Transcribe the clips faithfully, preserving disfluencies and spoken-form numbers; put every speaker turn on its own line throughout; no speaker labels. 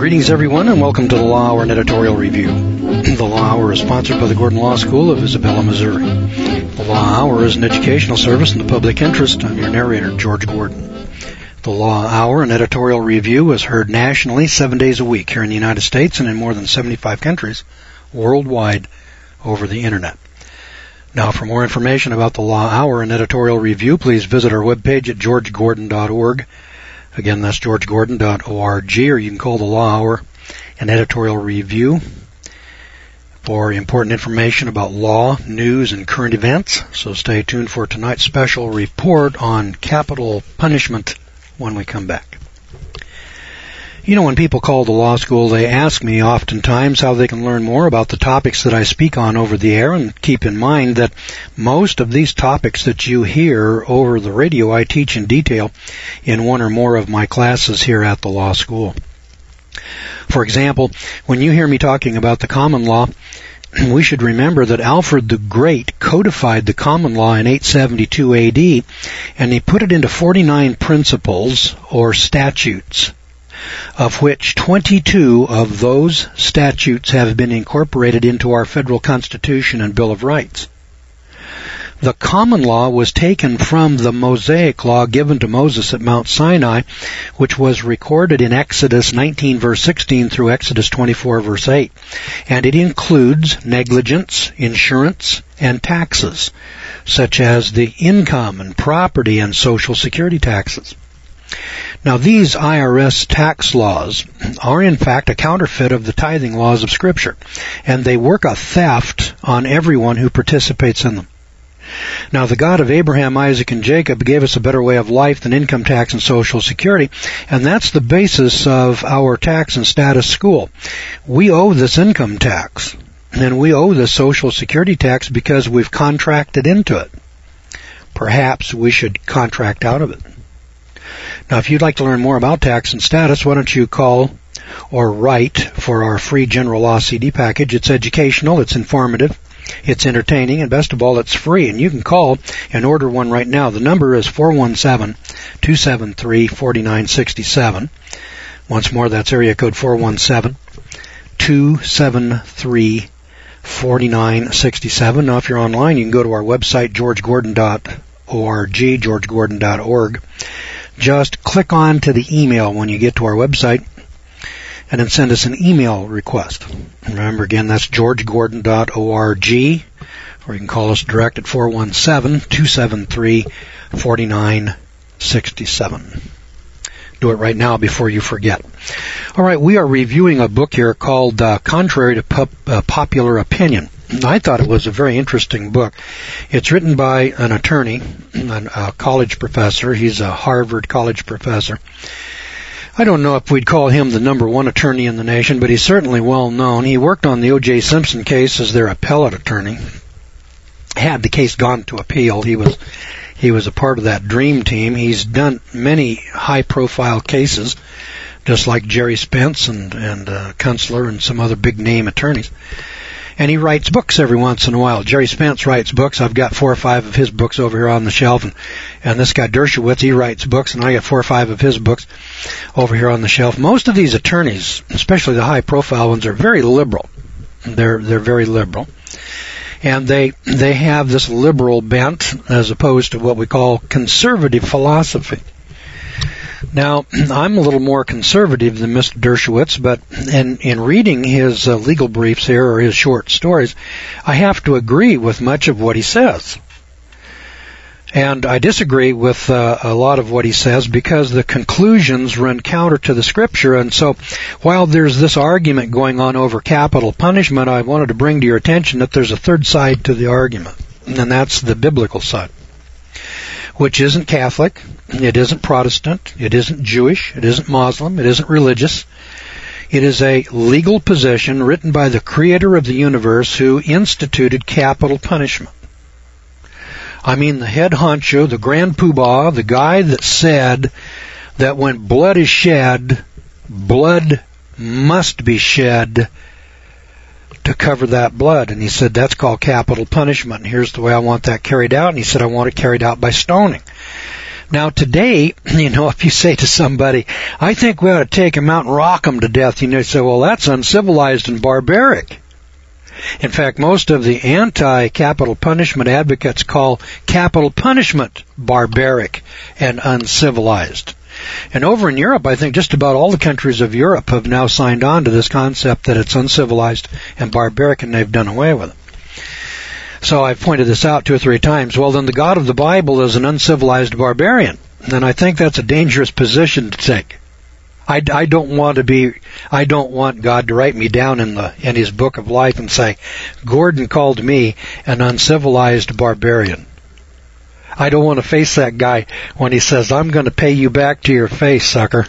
Greetings, everyone, and welcome to the Law Hour and Editorial Review. The Law Hour is sponsored by the Gordon Law School of Isabella, Missouri. The Law Hour is an educational service in the public interest. I'm your narrator, George Gordon. The Law Hour and Editorial Review is heard nationally seven days a week here in the United States and in more than seventy-five countries worldwide over the Internet. Now, for more information about the Law Hour and Editorial Review, please visit our webpage at george gordon dot org. Again, that's george gordon dot org, or you can call the Law Hour and Editorial Review for important information about law, news, and current events. So stay tuned for tonight's special report on capital punishment when we come back. You know, when people call the law school, they ask me oftentimes how they can learn more about the topics that I speak on over the air, and keep in mind that most of these topics that you hear over the radio I teach in detail in one or more of my classes here at the law school. For example, when you hear me talking about the common law, we should remember that Alfred the Great codified the common law in eight seventy-two A D, and he put it into forty-nine principles or statutes, of which twenty-two of those statutes have been incorporated into our federal Constitution and Bill of Rights. The common law was taken from the Mosaic law given to Moses at Mount Sinai, which was recorded in Exodus nineteen, verse sixteen through Exodus twenty-four, verse eight. And it includes negligence, insurance, and taxes, such as the income and property and Social Security taxes. Now, these I R S tax laws are in fact a counterfeit of the tithing laws of Scripture, and they work a theft on everyone who participates in them. Now, the God of Abraham, Isaac, and Jacob gave us a better way of life than income tax and Social Security, and that's the basis of our tax and status school. We owe this income tax, and we owe this Social Security tax because we've contracted into it. Perhaps we should contract out of it. Now, if you'd like to learn more about tax and status, why don't you call or write for our free General Law C D package. It's educational, it's informative, it's entertaining, and best of all, it's free. And you can call and order one right now. The number is four one seven, two seven three, four nine six seven. Once more, that's area code four one seven, two seven three, four nine six seven. Now, if you're online, you can go to our website, george gordon dot org, george gordon dot org. Just click on to the email when you get to our website, and then send us an email request. Remember, again, that's george gordon dot org, or you can call us direct at four one seven, two seven three, four nine six seven. Do it right now before you forget. All right, we are reviewing a book here called uh, Contrary to Pop- uh, Popular Opinion. I thought it was a very interesting book. It's written by an attorney, a college professor. He's a Harvard college professor. I don't know if we'd call him the number one attorney in the nation, but he's certainly well known. He worked on the O J Simpson case as their appellate attorney. Had the case gone to appeal, he was he was a part of that dream team. He's done many high-profile cases, just like Jerry Spence and, and uh, Kunstler and some other big-name attorneys. And he writes books every once in a while. Jerry Spence writes books. I've got four or five of his books over here on the shelf. And, and this guy Dershowitz, he writes books, and I got four or five of his books over here on the shelf. Most of these attorneys, especially the high-profile ones, are very liberal. They're they're very liberal. And they they have this liberal bent as opposed to what we call conservative philosophy. Now, I'm a little more conservative than Mister Dershowitz, but in, in reading his uh, legal briefs here, or his short stories, I have to agree with much of what he says. And I disagree with uh, a lot of what he says because the conclusions run counter to the Scripture. And so while there's this argument going on over capital punishment, I wanted to bring to your attention that there's a third side to the argument, and that's the biblical side, which isn't Catholic, it isn't Protestant, it isn't Jewish, it isn't Muslim, it isn't religious. It is a legal position written by the Creator of the universe who instituted capital punishment. I mean, the head honcho, the grand poobah, the guy that said that when blood is shed, blood must be shed to cover that blood. And he said, that's called capital punishment, and here's the way I want that carried out. And he said, I want it carried out by stoning. Now today, you know, if you say to somebody, I think we ought to take them out and rock them to death, you know, you say, well, that's uncivilized and barbaric. In fact, most of the anti-capital punishment advocates call capital punishment barbaric and uncivilized. And over in Europe, I think just about all the countries of Europe have now signed on to this concept that it's uncivilized and barbaric, and they've done away with it. So I've pointed this out two or three times. Well, then the God of the Bible is an uncivilized barbarian. And I think that's a dangerous position to take. I, I don't want to be, I don't want God to write me down in the, in his book of life and say, Gordon called me an uncivilized barbarian. I don't want to face that guy when he says, I'm going to pay you back to your face, sucker.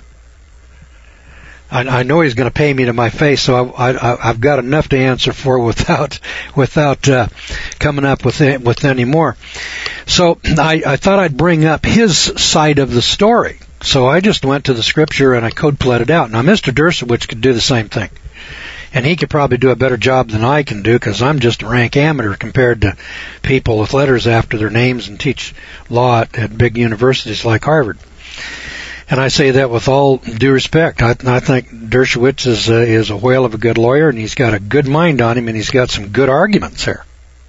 I, I know he's going to pay me to my face, so I, I, I've got enough to answer for without without uh, coming up with it, with any more. So I, I thought I'd bring up his side of the story. So I just went to the scripture and I code-pled it out. Now, Mister Dershowitz could do the same thing. And he could probably do a better job than I can do because I'm just a rank amateur compared to people with letters after their names and teach law at, at big universities like Harvard. And I say that with all due respect. I, I think Dershowitz is, uh, is a whale of a good lawyer, and he's got a good mind on him, and he's got some good arguments here.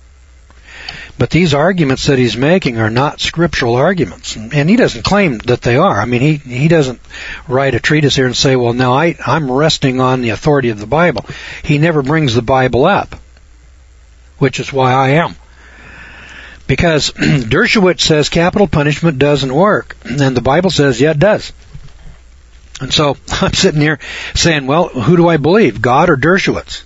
But these arguments that he's making are not scriptural arguments. And he doesn't claim that they are. I mean, he, he doesn't write a treatise here and say, well, now I, I'm resting on the authority of the Bible. He never brings the Bible up, which is why I am. Because Dershowitz says capital punishment doesn't work. And the Bible says, yeah, it does. And so I'm sitting here saying, well, who do I believe, God or Dershowitz?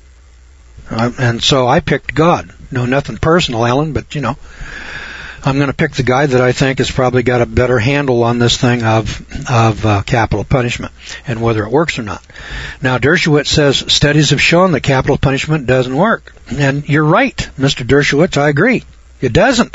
And so I picked God. No, nothing personal, Ellen, but, you know, I'm going to pick the guy that I think has probably got a better handle on this thing of of uh, capital punishment and whether it works or not. Now, Dershowitz says studies have shown that capital punishment doesn't work. And you're right, Mister Dershowitz, I agree. It doesn't.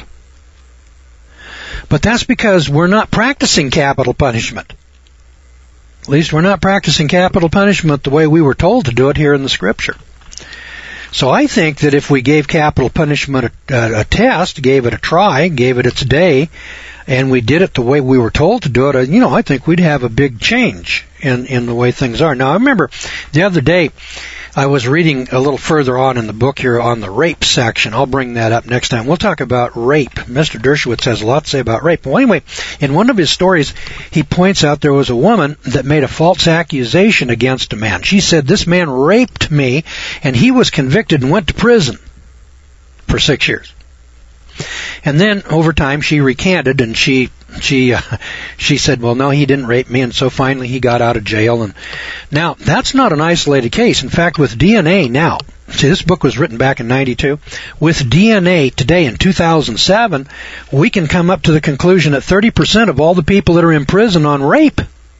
But that's because we're not practicing capital punishment. At least we're not practicing capital punishment the way we were told to do it here in the Scripture. So I think that if we gave capital punishment a, a, a test, gave it a try, gave it its day, and we did it the way we were told to do it, you know, I think we'd have a big change in, in the way things are. Now, I remember the other day I was reading a little further on in the book here on the rape section. I'll bring that up next time. We'll talk about rape. Mister Dershowitz has a lot to say about rape. Well, anyway, in one of his stories, he points out there was a woman that made a false accusation against a man. She said, this man raped me, and he was convicted and went to prison for six years. And then, over time, she recanted, and she she uh, she said, well, no, he didn't rape me, and so finally he got out of jail. And now, that's not an isolated case. In fact, with D N A now, see, this book was written back in ninety-two. With D N A today in two thousand seven, we can come up to the conclusion that thirty percent of all the people that are in prison on rape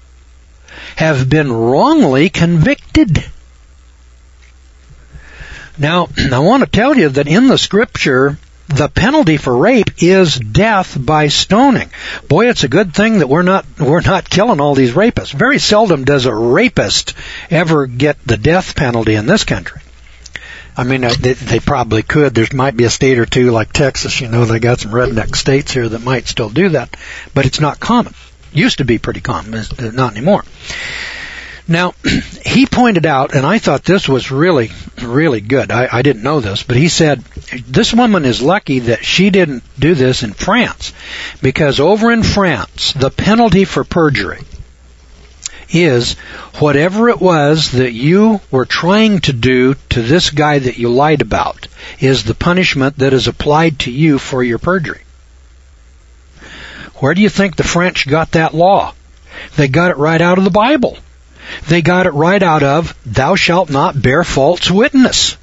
have been wrongly convicted. Now, I want to tell you that in the Scripture, the penalty for rape is death by stoning. Boy, it's a good thing that we're not we're not killing all these rapists. Very seldom does a rapist ever get the death penalty in this country. I mean, they, they probably could. There might be a state or two like Texas, you know, they got some redneck states here that might still do that, but it's not common. Used to be pretty common, not anymore. Now, he pointed out, and I thought this was really, really good. I, I didn't know this, but he said, this woman is lucky that she didn't do this in France, because over in France, the penalty for perjury is whatever it was that you were trying to do to this guy that you lied about is the punishment that is applied to you for your perjury. Where do you think the French got that law? They got it right out of the Bible. They got it right out of, thou shalt not bear false witness.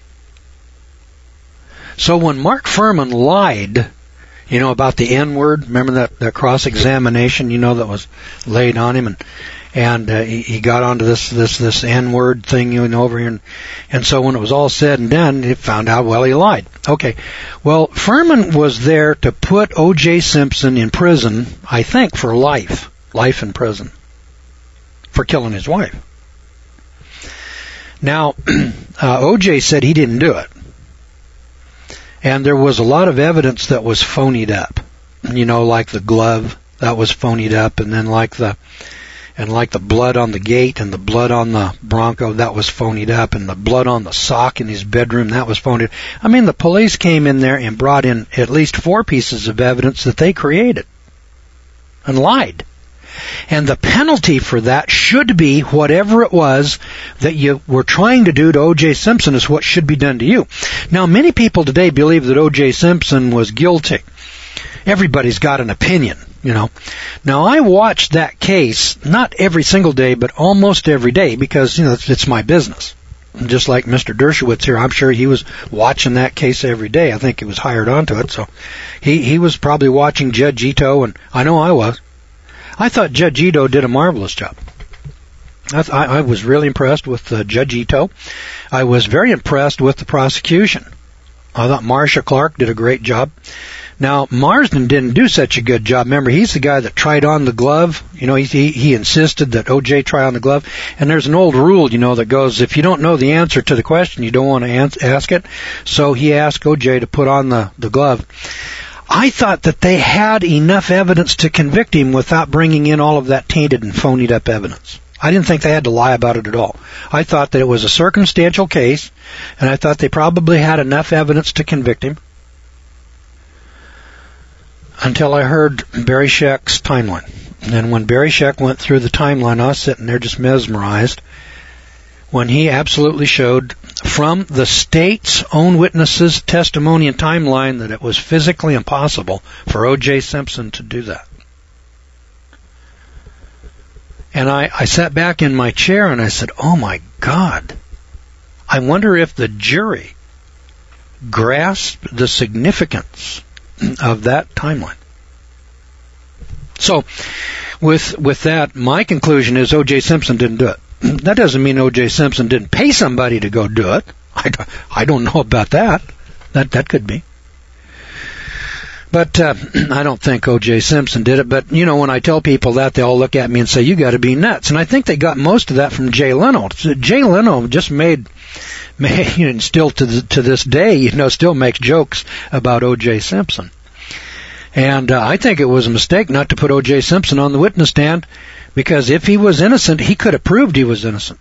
So when Mark Furman lied, you know, about the N-word, remember that, that cross-examination, you know, that was laid on him, and and uh, he, he got onto this this this N-word thing, you know, over here, and, and so when it was all said and done, he found out, well, he lied. Okay, well, Furman was there to put O J Simpson in prison, I think, for life, life in prison, for killing his wife. Now, uh, O J said he didn't do it. And there was a lot of evidence that was phonied up. You know, like the glove that was phonied up, and then like the and like the blood on the gate and the blood on the Bronco, that was phonied up, and the blood on the sock in his bedroom, that was phonied up. I mean, the police came in there and brought in at least four pieces of evidence that they created and lied. And the penalty for that should be whatever it was that you were trying to do to O J. Simpson is what should be done to you. Now, many people today believe that O J. Simpson was guilty. Everybody's got an opinion, you know. Now, I watched that case, not every single day, but almost every day, because, you know, it's, it's my business. And just like Mister Dershowitz here, I'm sure he was watching that case every day. I think he was hired onto it, so he, he was probably watching Judge Ito, and I know I was. I thought Judge Ito did a marvelous job. I, th- I was really impressed with uh, Judge Ito. I was very impressed with the prosecution. I thought Marcia Clark did a great job. Now, Marsden didn't do such a good job. Remember, he's the guy that tried on the glove. You know, he, he, he insisted that O J try on the glove. And there's an old rule, you know, that goes, if you don't know the answer to the question, you don't want to ans- ask it. So he asked O J to put on the, the glove. I thought that they had enough evidence to convict him without bringing in all of that tainted and phonied up evidence. I didn't think they had to lie about it at all. I thought that it was a circumstantial case, and I thought they probably had enough evidence to convict him. Until I heard Barry Scheck's timeline. And when Barry Scheck went through the timeline, I was sitting there just mesmerized when he absolutely showed from the state's own witnesses' testimony and timeline that it was physically impossible for O J. Simpson to do that. And I, I sat back in my chair and I said, oh my God, I wonder if the jury grasped the significance of that timeline. So, with with that, my conclusion is O J. Simpson didn't do it. That doesn't mean O J. Simpson didn't pay somebody to go do it. I don't, I don't know about that. That that could be. But uh, I don't think O J. Simpson did it. But, you know, when I tell people that, they all look at me and say, you got to be nuts. And I think they got most of that from Jay Leno. Jay Leno just made, made and still to the, to this day, you know, still makes jokes about O J. Simpson. And uh, I think it was a mistake not to put O J. Simpson on the witness stand, because if he was innocent, he could have proved he was innocent.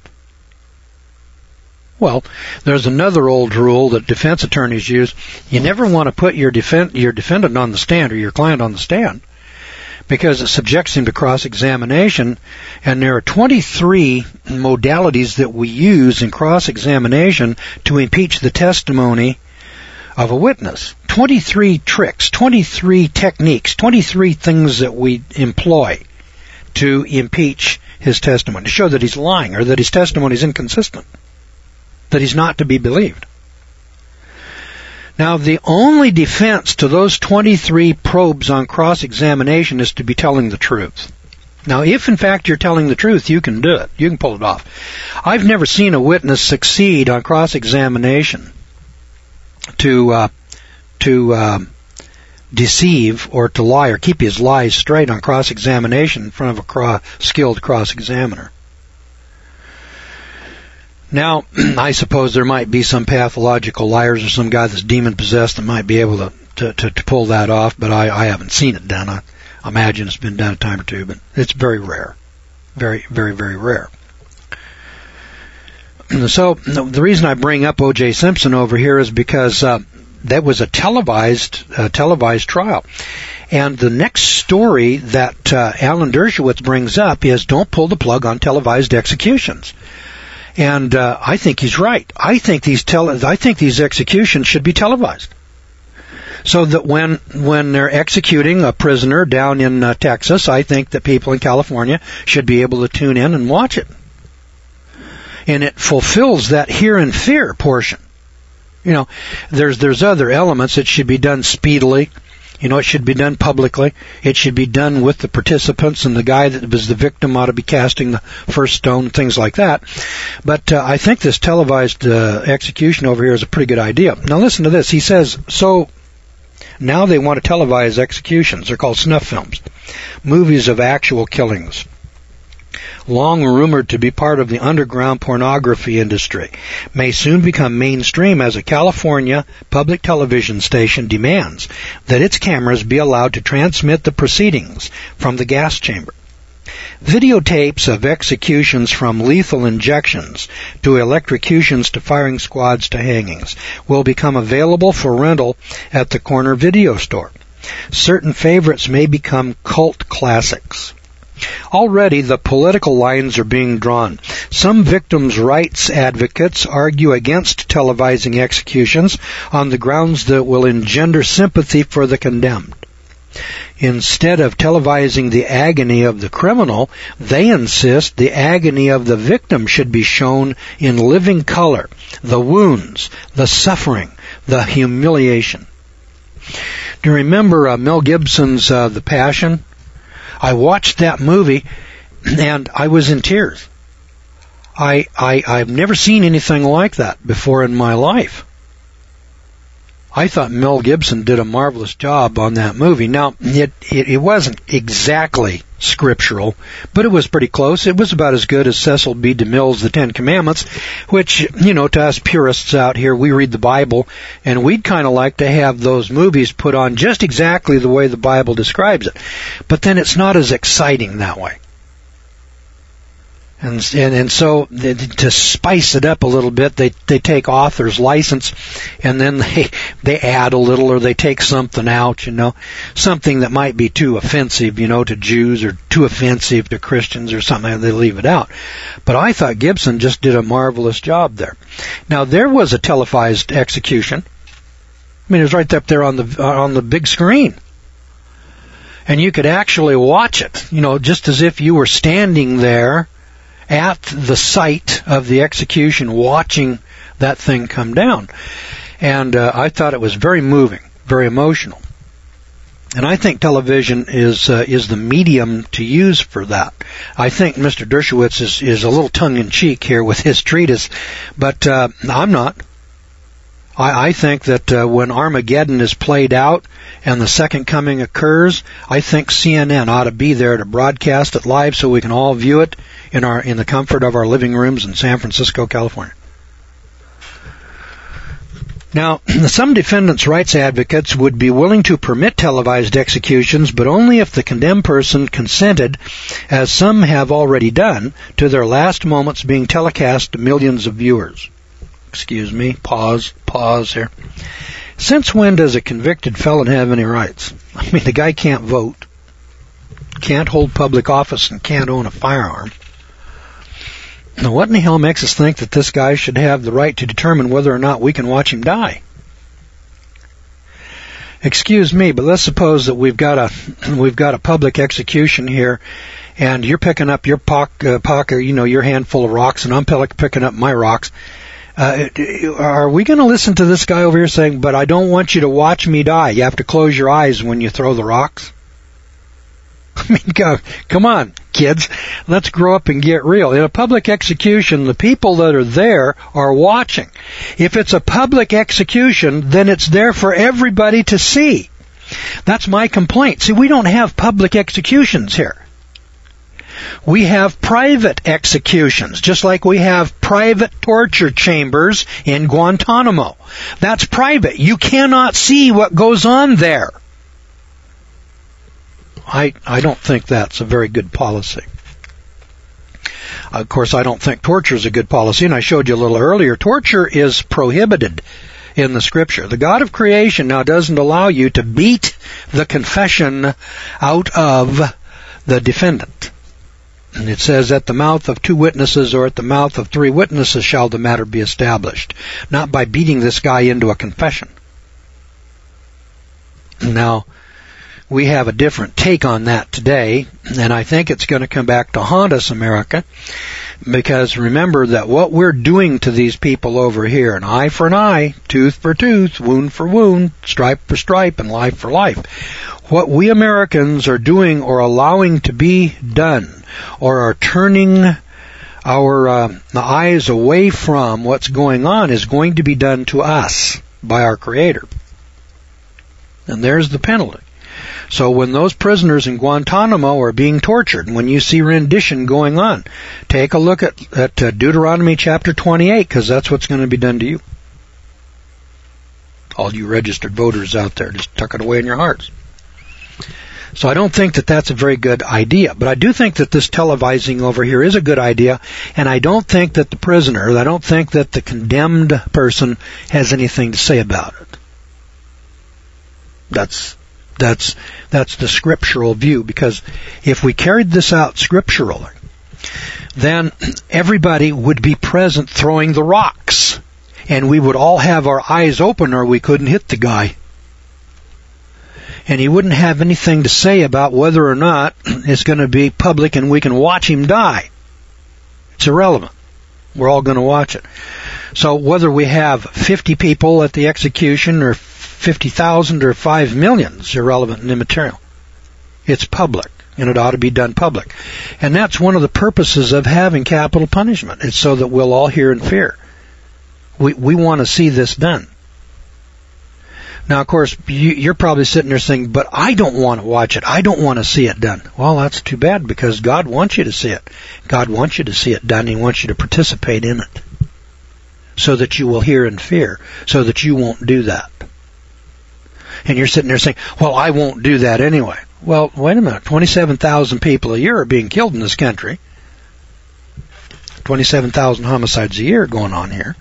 Well, there's another old rule that defense attorneys use. You never want to put your defend, your defendant on the stand or your client on the stand, because it subjects him to cross-examination. And there are twenty-three modalities that we use in cross-examination to impeach the testimony of a witness. twenty-three tricks, twenty-three techniques, twenty-three things that we employ to impeach his testimony, to show that he's lying or that his testimony is inconsistent, that he's not to be believed. Now, the only defense to those twenty-three probes on cross-examination is to be telling the truth. Now, if in fact you're telling the truth, you can do it. You can pull it off. I've never seen a witness succeed on cross-examination to uh, to um, deceive or to lie or keep his lies straight on cross-examination in front of a cro- skilled cross-examiner. Now, I suppose there might be some pathological liars or some guy that's demon-possessed that might be able to, to, to, to pull that off, but I, I haven't seen it done. I imagine it's been done a time or two, but it's very rare. Very, very, very rare. So, the reason I bring up O J. Simpson over here is because uh, that was a televised uh, televised trial. And the next story that uh, Alan Dershowitz brings up is don't pull the plug on televised executions. And uh, I think he's right. I think these tele- I think these executions should be televised, so that when when they're executing a prisoner down in uh, Texas, I think that people in California should be able to tune in and watch it. And it fulfills that hear and fear portion. You know, there's there's other elements. It should be done speedily. You know, it should be done publicly. It should be done with the participants, and the guy that was the victim ought to be casting the first stone, things like that. But uh, I think this televised uh, execution over here is a pretty good idea. Now listen to this. He says, so now they want to televise executions. They're called snuff films, movies of actual killings. long rumored to be part of the underground pornography industry, may soon become mainstream as a California public television station demands that its cameras be allowed to transmit the proceedings from the gas chamber. Videotapes of executions from lethal injections to electrocutions to firing squads to hangings will become available for rental at the corner video store. Certain favorites may become cult classics. Already the political lines are being drawn. Some victims' rights advocates argue against televising executions on the grounds that it will engender sympathy for the condemned. Instead of televising the agony of the criminal, they insist the agony of the victim should be shown in living color, the wounds, the suffering, the humiliation. Do you remember uh, Mel Gibson's uh, The Passion? I watched that movie and I was in tears. I, I, I've never seen anything like that before in my life. I thought Mel Gibson did a marvelous job on that movie. Now, it, it, it wasn't exactly scriptural, but it was pretty close. It was about as good as Cecil B. DeMille's The Ten Commandments, which, you know, to us purists out here, we read the Bible, and we'd kind of like to have those movies put on just exactly the way the Bible describes it. But then it's not as exciting that way. And, and and so they, to spice it up a little bit, they they take author's license, and then they they add a little, or they take something out, you know, something that might be too offensive, you know, to Jews, or too offensive to Christians, or something, and they leave it out. But I thought Gibson just did a marvelous job there. Now there was a televised execution. I mean, it was right up there on the on the big screen. And you could actually watch it, you know, just as if you were standing there at the site of the execution, watching that thing come down. And uh, I thought it was very moving, very emotional. And I think television is uh, is the medium to use for that. I think Mister Dershowitz is, is a little tongue-in-cheek here with his treatise, but uh, I'm not. I, I think that uh, when Armageddon is played out and the second coming occurs, I think C N N ought to be there to broadcast it live so we can all view it in our in the comfort of our living rooms in San Francisco, California. Now, some defendants' rights advocates would be willing to permit televised executions, but only if the condemned person consented, as some have already done, to their last moments being telecast to millions of viewers. Excuse me, pause, pause here. Since when does a convicted felon have any rights? I mean, the guy can't vote, can't hold public office, and can't own a firearm. Now, what in the hell makes us think that this guy should have the right to determine whether or not we can watch him die? Excuse me, but let's suppose that we've got a we've got a public execution here, and you're picking up your pock, uh, pocket, you know, your handful of rocks, and I'm picking up my rocks. Uh, are we going to listen to this guy over here saying, "But I don't want you to watch me die. You have to close your eyes when you throw the rocks"? I mean, go, come on, kids. Let's grow up and get real. In a public execution, the people that are there are watching. If it's a public execution, then it's there for everybody to see. That's my complaint. See, we don't have public executions here. We have private executions, just like we have private torture chambers in Guantanamo. That's private. You cannot see what goes on there. I, I don't think that's a very good policy. Of course, I don't think torture is a good policy, and I showed you a little earlier, torture is prohibited in the Scripture. The God of creation now doesn't allow you to beat the confession out of the defendant. And it says, at the mouth of two witnesses or at the mouth of three witnesses shall the matter be established. Not by beating this guy into a confession. Now, we have a different take on that today, and I think it's going to come back to haunt us, America, because remember that what we're doing to these people over here, an eye for an eye, tooth for tooth, wound for wound, stripe for stripe, and life for life. What we Americans are doing or allowing to be done, or are turning our uh, eyes away from what's going on, is going to be done to us by our Creator. And there's the penalty. So when those prisoners in Guantanamo are being tortured, when you see rendition going on, take a look at, at uh, Deuteronomy chapter twenty-eight, because that's what's going to be done to you. All you registered voters out there, just tuck it away in your hearts. So I don't think that that's a very good idea. But I do think that this televising over here is a good idea, and I don't think that the prisoner, I don't think that the condemned person has anything to say about it. That's that's that's the scriptural view, because if we carried this out scripturally, then everybody would be present throwing the rocks, and we would all have our eyes open or we couldn't hit the guy. And he wouldn't have anything to say about whether or not it's going to be public and we can watch him die. It's irrelevant. We're all going to watch it. So whether we have fifty people at the execution or fifty thousand or five million is irrelevant and immaterial. It's public, and it ought to be done public. And that's one of the purposes of having capital punishment. It's so that we'll all hear in fear. We, we want to see this done. Now, of course, you, you're probably sitting there saying, but I don't want to watch it. I don't want to see it done. Well, that's too bad, because God wants you to see it. God wants you to see it done. He wants you to participate in it so that you will hear in fear, so that you won't do that. And you're sitting there saying, well, I won't do that anyway. Well, wait a minute. twenty-seven thousand people a year are being killed in this country. twenty-seven thousand homicides a year going on here.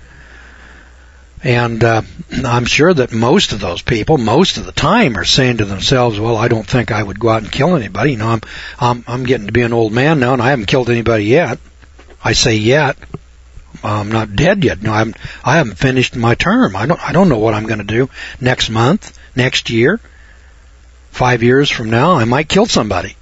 And uh, I'm sure that most of those people, most of the time, are saying to themselves, well, I don't think I would go out and kill anybody. You know, I'm I'm, I'm getting to be an old man now, and I haven't killed anybody yet. I say yet. I'm not dead yet. No, I'm, I haven't finished my term. I don't I don't know what I'm going to do next month, next year, five years from now. I might kill somebody.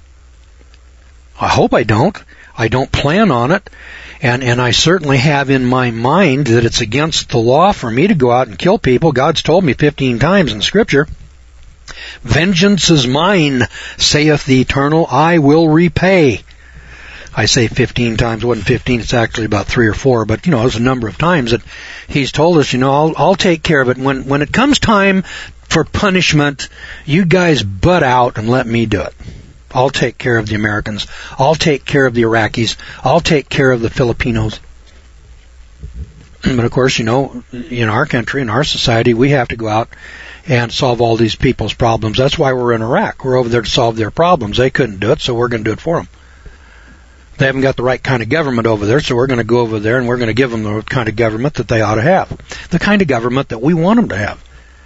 I hope I don't. I don't plan on it. And, and I certainly have in my mind that it's against the law for me to go out and kill people. God's told me fifteen times in Scripture, vengeance is mine, saith the Eternal, I will repay. I say fifteen times, it wasn't fifteen, it's actually about three or four, but, you know, there's a number of times that He's told us, you know, I'll, I'll take care of it. When, when it comes time for punishment, you guys butt out and let me do it. I'll take care of the Americans. I'll take care of the Iraqis. I'll take care of the Filipinos. But of course, you know, in our country, in our society, we have to go out and solve all these people's problems. That's why we're in Iraq. We're over there to solve their problems. They couldn't do it, so we're going to do it for them. They haven't got the right kind of government over there, so we're going to go over there and we're going to give them the kind of government that they ought to have. The kind of government that we want them to have.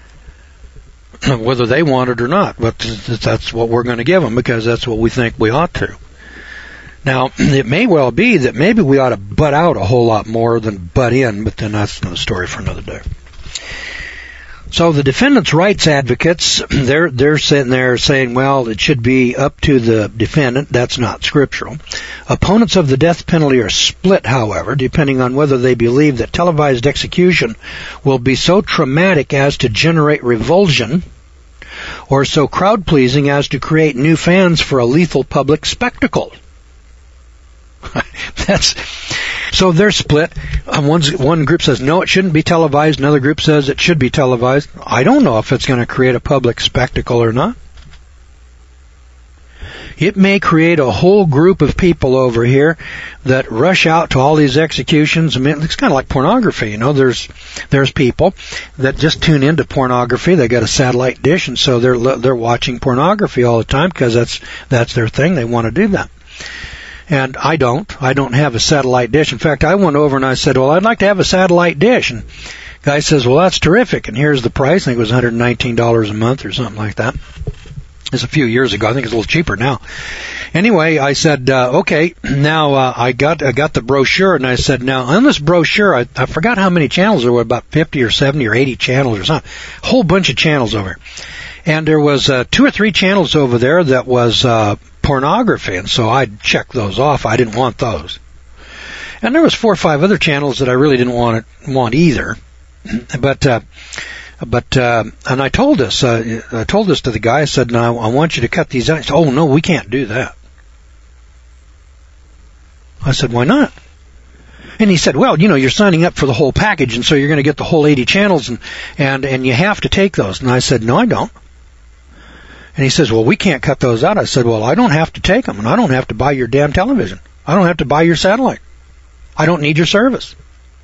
Whether they want it or not, but that's what we're going to give them, because that's what we think we ought to. Now, it may well be that maybe we ought to butt out a whole lot more than butt in, but then that's another story for another day. So the defendants' rights advocates, they're they're sitting there saying, well, it should be up to the defendant. That's not scriptural. Opponents of the death penalty are split, however, depending on whether they believe that televised execution will be so traumatic as to generate revulsion, or so crowd-pleasing as to create new fans for a lethal public spectacle. That's so they're split. One's, one group says, no, it shouldn't be televised. Another group says it should be televised. I don't know if it's going to create a public spectacle or not. It may create a whole group of people over here that rush out to all these executions. I mean, it's kind of like pornography, you know. There's there's people that just tune into pornography. They got a satellite dish, and so they're they're watching pornography all the time because that's that's their thing. They want to do that. And I don't. I don't have a satellite dish. In fact, I went over and I said, well, I'd like to have a satellite dish. And the guy says, well, that's terrific. And here's the price. I think it was one hundred nineteen dollars a month or something like that. It's a few years ago. I think it's a little cheaper now. Anyway, I said, uh, okay, now uh, I got I got the brochure, and I said, now on this brochure, I, I forgot how many channels there were, about fifty or seventy or eighty channels or something. A whole bunch of channels over here. And there was uh, two or three channels over there that was uh, pornography, and so I checked those off. I didn't want those. And there was four or five other channels that I really didn't want it, want either. But uh, but uh, and I told this uh, I told this to the guy. I said, "No, I want you to cut these out." He said, "Oh no, we can't do that." I said, "Why not?" And he said, well, you know, you're signing up for the whole package, and so you're going to get the whole eighty channels, and, and, and you have to take those. And I said, no, I don't. And he says, well, we can't cut those out. I said, well, I don't have to take them, and I don't have to buy your damn television. I don't have to buy your satellite. I don't need your service.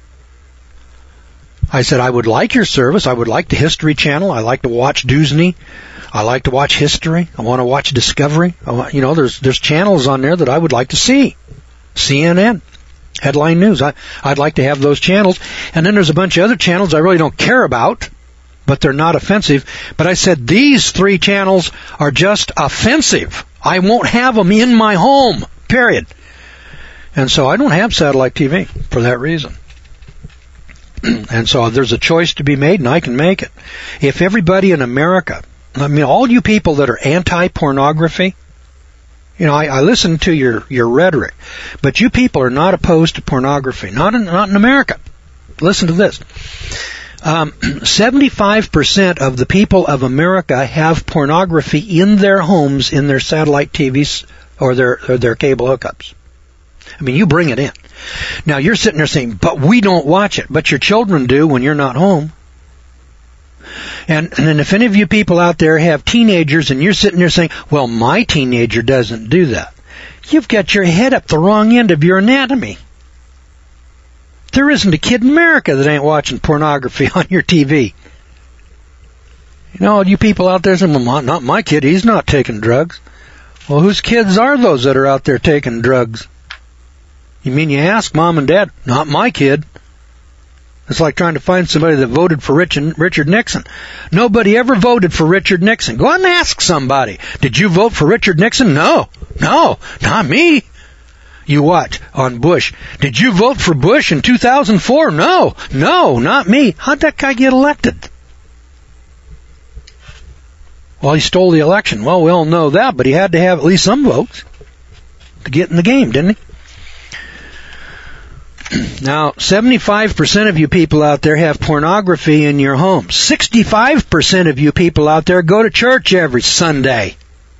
I said, I would like your service. I would like the History Channel. I like to watch Disney. I like to watch History. I want to watch Discovery. I want, you know, there's there's channels on there that I would like to see. C N N, Headline News. I, I'd like to have those channels. And then there's a bunch of other channels I really don't care about, but they're not offensive. But I said, these three channels are just offensive. I won't have them in my home, period. And so I don't have satellite T V for that reason. And so there's a choice to be made, and I can make it. If everybody in America, I mean, all you people that are anti-pornography, you know, I, I listen to your, your rhetoric, but you people are not opposed to pornography, not in, not in America. Listen to this. Um, seventy-five percent of the people of America have pornography in their homes, in their satellite T Vs or their, or their cable hookups. I mean, you bring it in. Now, you're sitting there saying, but we don't watch it. But your children do when you're not home. And, and then if any of you people out there have teenagers and you're sitting there saying, well, my teenager doesn't do that, you've got your head up the wrong end of your anatomy. There isn't a kid in America that ain't watching pornography on your T V. You know, you people out there saying, well, not my kid, he's not taking drugs. Well, whose kids are those that are out there taking drugs? You mean you ask mom and dad? Not my kid. It's like trying to find somebody that voted for Richard Nixon. Nobody ever voted for Richard Nixon. Go out and ask somebody. Did you vote for Richard Nixon? No. No, not me. You what? On Bush. Did you vote for Bush in two thousand four? No. No, not me. How'd that guy get elected? Well, he stole the election. Well, we all know that, but he had to have at least some votes to get in the game, didn't he? Now, seventy-five percent of you people out there have pornography in your home. sixty-five percent of you people out there go to church every Sunday.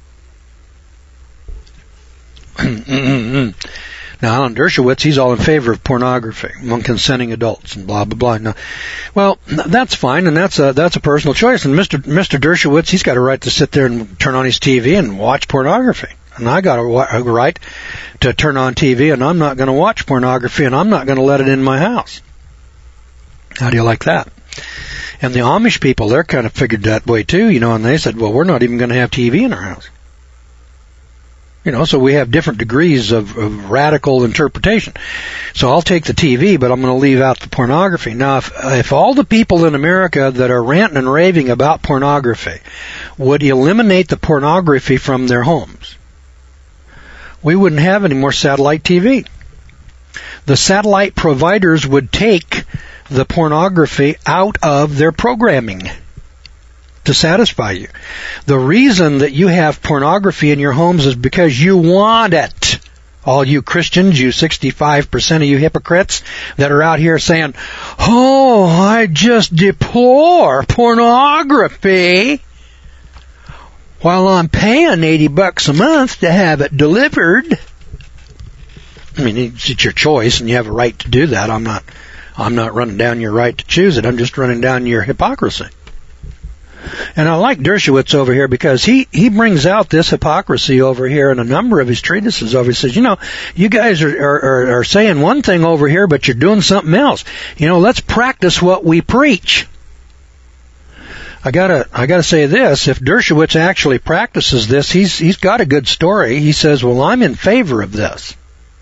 Now, Alan Dershowitz, he's all in favor of pornography among consenting adults and blah, blah, blah. Now, well, that's fine, and that's a, that's a personal choice. And Mister Mister Dershowitz, he's got a right to sit there and turn on his T V and watch pornography. And I got a right to turn on T V, and I'm not going to watch pornography, and I'm not going to let it in my house. How do you like that? And the Amish people, they're kind of figured that way too, you know, and they said, well, we're not even going to have T V in our house. You know, so we have different degrees of, of radical interpretation. So I'll take the T V, but I'm going to leave out the pornography. Now, if, if all the people in America that are ranting and raving about pornography would eliminate the pornography from their homes, we wouldn't have any more satellite T V. The satellite providers would take the pornography out of their programming to satisfy you. The reason that you have pornography in your homes is because you want it. All you Christians, you sixty-five percent of you hypocrites that are out here saying, oh, I just deplore pornography, while I'm paying eighty bucks a month to have it delivered. I mean, it's your choice, and you have a right to do that. I'm not, I'm not running down your right to choose it. I'm just running down your hypocrisy. And I like Dershowitz over here because he, he brings out this hypocrisy over here in a number of his treatises over. He says, you know, you guys are, are, are saying one thing over here, but you're doing something else. You know, let's practice what we preach. I gotta, I gotta say this, if Dershowitz actually practices this, he's, he's got a good story. He says, well, I'm in favor of this.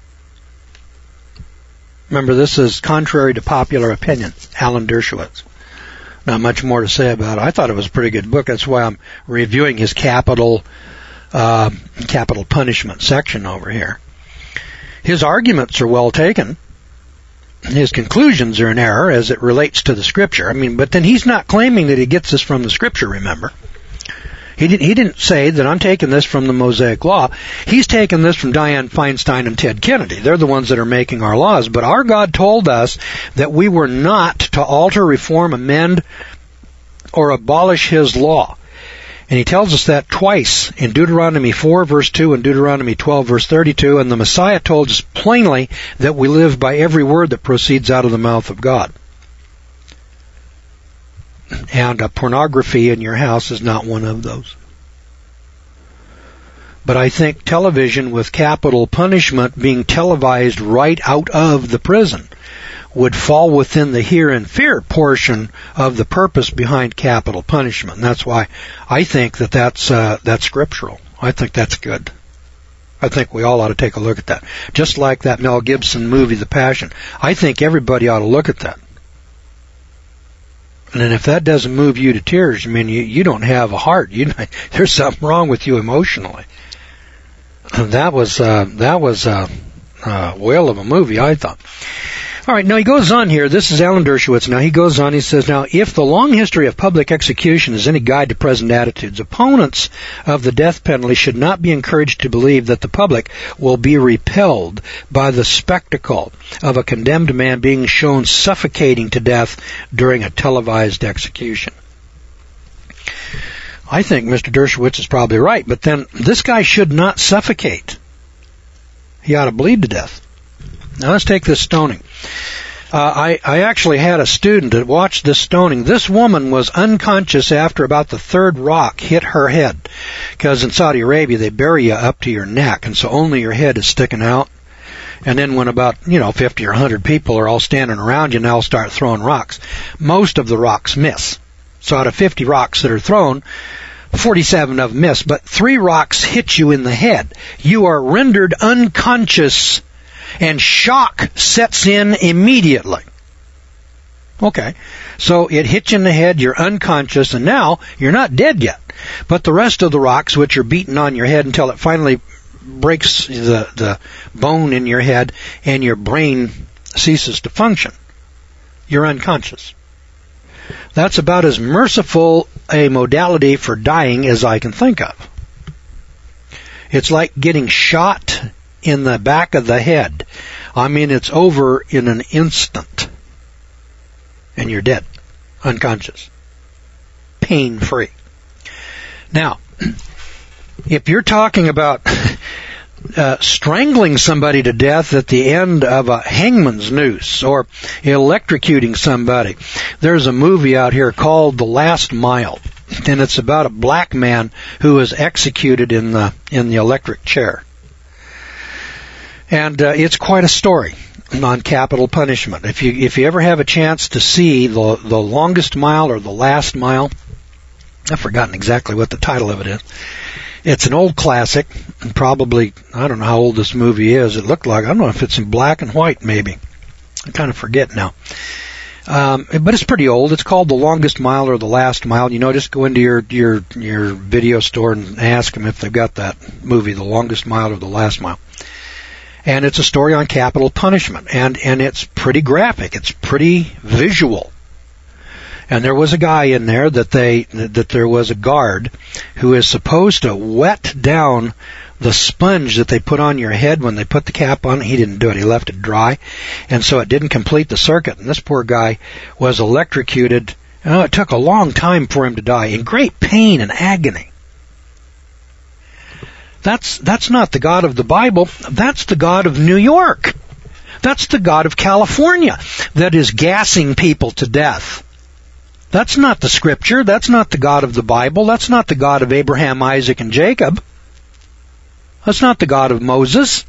Remember, this is contrary to popular opinion, Alan Dershowitz. Not much more to say about it. I thought it was a pretty good book. That's why I'm reviewing his capital, uh, capital punishment section over here. His arguments are well taken. His conclusions are in error as it relates to the Scripture. I mean, but then he's not claiming that he gets this from the Scripture, remember. He didn't, he didn't say that I'm taking this from the Mosaic Law. He's taken this from Dianne Feinstein and Ted Kennedy. They're the ones that are making our laws. But our God told us that we were not to alter, reform, amend, or abolish His law. And He tells us that twice in Deuteronomy four, verse two, and Deuteronomy twelve, verse thirty-two. And the Messiah told us plainly that we live by every word that proceeds out of the mouth of God. And uh, pornography in your house is not one of those. But I think television with capital punishment being televised right out of the prison would fall within the hear and fear portion of the purpose behind capital punishment. And that's why I think that that's, uh, that's scriptural. I think that's good. I think we all ought to take a look at that. Just like that Mel Gibson movie, The Passion. I think everybody ought to look at that. And then if that doesn't move you to tears, I mean, you, you don't have a heart. You, there's something wrong with you emotionally. That was, uh, that was a, a whale of a movie, I thought. All right, now he goes on here. This is Alan Dershowitz. Now he goes on, he says, now, if the long history of public execution is any guide to present attitudes, opponents of the death penalty should not be encouraged to believe that the public will be repelled by the spectacle of a condemned man being shown suffocating to death during a televised execution. I think Mister Dershowitz is probably right, but then this guy should not suffocate. He ought to bleed to death. Now let's take this stoning. Uh, I, I actually had a student that watched this stoning. This woman was unconscious after about the third rock hit her head. Because in Saudi Arabia, they bury you up to your neck, and so only your head is sticking out. And then when about, you know, fifty or one hundred people are all standing around you, now they'll start throwing rocks. Most of the rocks miss. So out of fifty rocks that are thrown, forty-seven of them miss. But three rocks hit you in the head. You are rendered unconscious, and shock sets in immediately. Okay, so it hits you in the head, you're unconscious, and now you're not dead yet. But the rest of the rocks, which are beaten on your head until it finally breaks the, the bone in your head and your brain ceases to function, you're unconscious. That's about as merciful a modality for dying as I can think of. It's like getting shot in the back of the head. I mean, it's over in an instant. And you're dead. Unconscious. Pain-free. Now, if you're talking about uh, strangling somebody to death at the end of a hangman's noose or electrocuting somebody, there's a movie out here called The Last Mile. And it's about a black man who was executed in the in the electric chair. And uh, it's quite a story on capital punishment. If you if you ever have a chance to see the the longest mile or the last mile, I've forgotten exactly what the title of it is. It's an old classic, and probably, I don't know how old this movie is. It looked like, I don't know if it's in black and white maybe. I kind of forget now. Um, but it's pretty old. It's called The Longest Mile or The Last Mile. You know, just go into your your your video store and ask them if they've got that movie, The Longest Mile or The Last Mile. And it's a story on capital punishment, and, and it's pretty graphic. It's pretty visual. And there was a guy in there that they that there was a guard who is supposed to wet down the sponge that they put on your head when they put the cap on. He didn't do it. He left it dry, and so it didn't complete the circuit. And this poor guy was electrocuted. Oh, it took a long time for him to die in great pain and agony. That's that's not the God of the Bible. That's the God of New York. That's the God of California that is gassing people to death. That's not the Scripture. That's not the God of the Bible. That's not the God of Abraham, Isaac, and Jacob. That's not the God of Moses.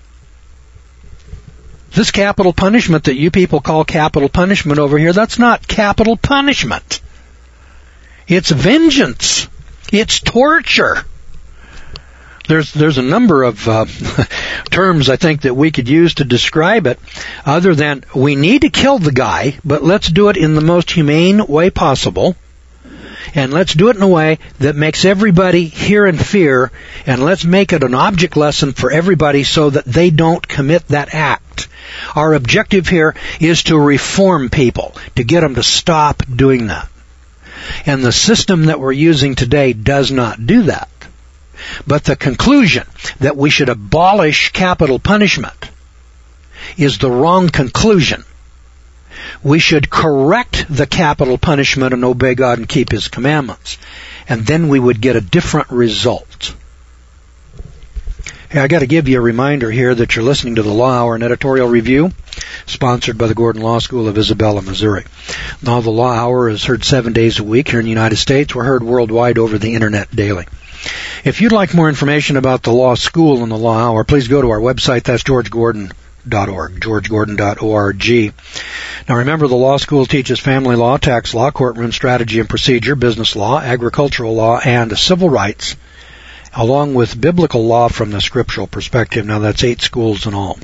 This capital punishment that you people call capital punishment over here, that's not capital punishment. It's vengeance. It's torture. There's there's a number of uh, terms, I think, that we could use to describe it, other than we need to kill the guy, but let's do it in the most humane way possible, and let's do it in a way that makes everybody hear and fear, and let's make it an object lesson for everybody so that they don't commit that act. Our objective here is to reform people, to get them to stop doing that. And the system that we're using today does not do that. But the conclusion that we should abolish capital punishment is the wrong conclusion. We should correct the capital punishment and obey God and keep His commandments. And then we would get a different result. Hey, I got to give you a reminder here that you're listening to the Law Hour and Editorial Review, sponsored by the Gordon Law School of Isabella, Missouri. Now, the Law Hour is heard seven days a week here in the United States. We're heard worldwide over the Internet daily. If you'd like more information about the law school and the law hour, please go to our website. That's george gordon dot org, george gordon dot org. Now remember, the law school teaches family law, tax law, courtroom strategy and procedure, business law, agricultural law, and civil rights, along with biblical law from the scriptural perspective. Now that's eight schools in all.